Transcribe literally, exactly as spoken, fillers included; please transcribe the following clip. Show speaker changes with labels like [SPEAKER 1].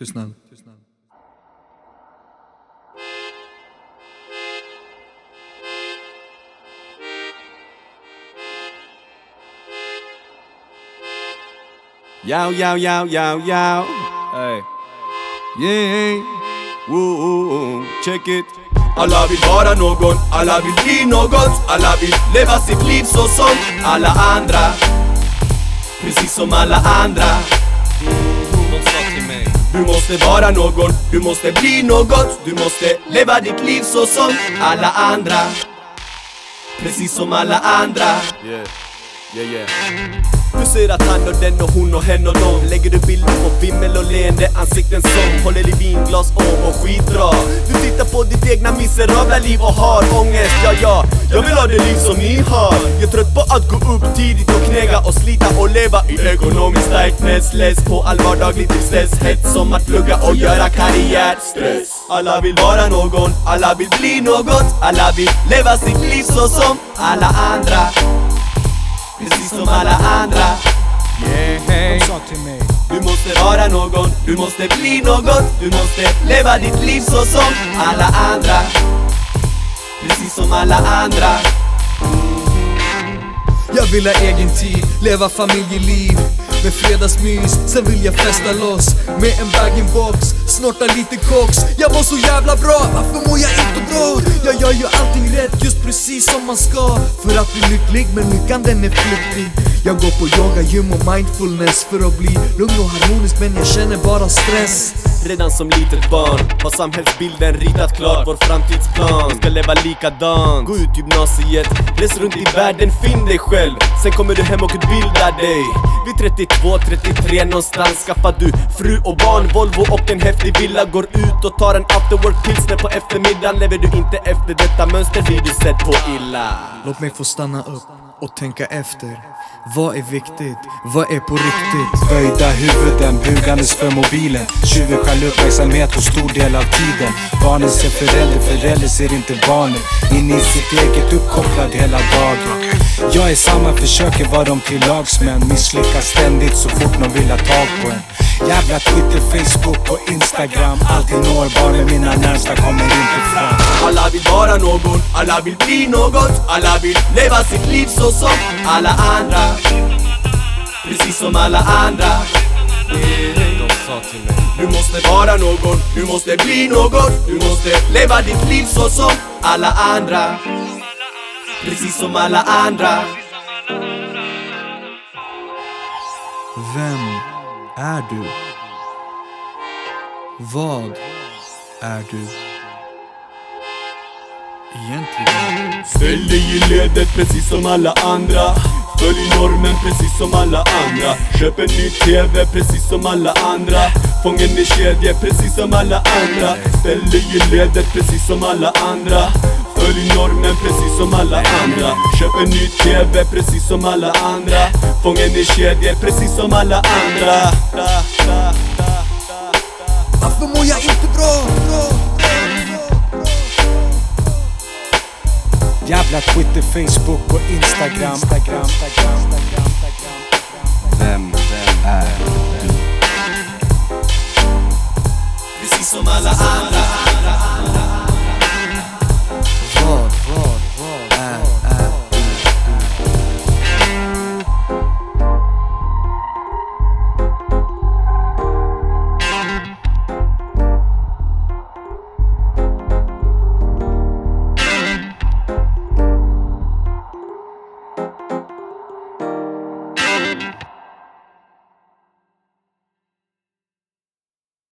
[SPEAKER 1] Tystnad.
[SPEAKER 2] Yow, yow, yow, yow, yow. Hey. Yeah. Woo, woo, woo. Check it. Alla vill vara någon, alla vill bli något. Alla vill leva sitt liv så som alla andra. Precis som alla andra. De sa till mig: du måste vara någon, du måste bli något. Du måste leva ditt liv så som alla andra. Precis som alla andra. Yeah, yeah, yeah. Du ser att han och den och hon och hen och dem. Lägger du bilder på vimmel och leende ansikten som håller i vinglas och, och skitdra. Du tittar på ditt egna miserabla liv och har ångest. Ja, ja, jag vill ha det liv som ni har. Jag är trött på att gå upp tidigt och knäga och slita och leva i ekonomisk tightness. Less på all vardaglig tristess. Hett som att plugga och göra karriär. Stress. Alla vill vara någon, alla vill bli något. Alla vill leva sitt liv så som alla andra. Precis som alla andra. Yeah, hey.
[SPEAKER 3] De sa till mig:
[SPEAKER 2] du måste vara någon, du måste bli något. Du måste leva ditt liv så som alla andra. Precis som alla andra.
[SPEAKER 1] Jag vill ha egen tid, leva familjeliv med fredagsmys, sen vill jag festa loss med en bag-in-box, snorta lite koks. Jag mår så jävla bra, varför mår jag inte bra? Jag gör ju allting rätt, just precis som man ska, för att bli lycklig, men lyckan den är flyktig. Jag går på yoga, gym och mindfulness för att bli lugn och harmonisk, men jag känner bara stress.
[SPEAKER 2] Redan som litet barn har samhällsbilden ritat klart vår framtidsplan. Ska leva likadan, gå ut gymnasiet, res runt i världen, finn dig själv. Sen kommer du hem och utbildar dig. Vid trettiotvå, trettiotre någonstans skaffar du fru och barn, Volvo och en häftig villa. Går ut och tar en afterwork pilsner på eftermiddagen. Lever du inte efter detta mönster blir du sett på illa.
[SPEAKER 1] Låt mig få stanna upp och tänka efter. Vad är viktigt? Vad är på riktigt?
[SPEAKER 3] Böjda huvuden, bugandes för mobilen. Tjuven stjäl uppmärksamhet och stor del av tiden. Barnen ser förälder, förälder ser inte barnen. In i sitt eget uppkopplad hela dagen. Jag är samma, försöker vara dem till lags, men misslyckas ständigt så fort någon vill ha tag på en. Jävla Twitter, Facebook och Instagram. Alltid når barnen, mina närmsta kommer inte fram.
[SPEAKER 2] Alla vill vara någon, alla vill bli något. Alla vill leva sitt liv så som alla andra. Precis som alla andra. De sa till mig: du måste vara någon, du måste bli något. Du måste leva ditt liv så som alla andra. Precis som alla andra.
[SPEAKER 1] Vem är du? Vad är du egentligen?
[SPEAKER 2] Ställ dig i ledet precis som alla andra. Följ normen precis som alla andra. Köp en ny tv precis som alla andra. Fången i kedje precis som alla andra. Ställ dig i ledet precis som alla andra. Följ normen precis som alla andra. Köp en ny tv precis som alla andra. Fången i kedje precis som alla andra.
[SPEAKER 1] Varför mår jag inte bra?
[SPEAKER 3] Jävla Twitter, Facebook och Instagram. Vem, vem är du?
[SPEAKER 2] Precis som alla andra.